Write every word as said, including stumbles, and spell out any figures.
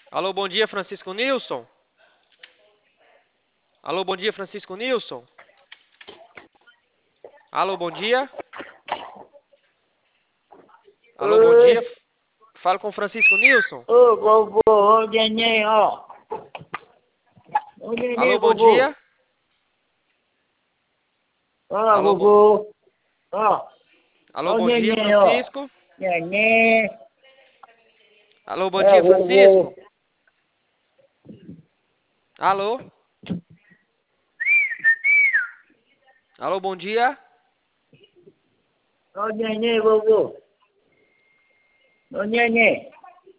Alô, bom dia, Francisco Nilson. Alô, bom dia, Francisco Nilson. Alô, bom dia. Alô, bom Ơi, dia. Fala com o Francisco Nilson. ô, vovô, ô, neném, ó. Ô, Alô, neném, bom vovô. dia. Fala, Alô, bo... vovô. Ó, Alô, ó, bom dia, neném, ó. Francisco. Neném. Alô, bom É, dia, Francisco. vovô. Alô. Alô, bom dia. Ó, neném, vovô. Ô, neném.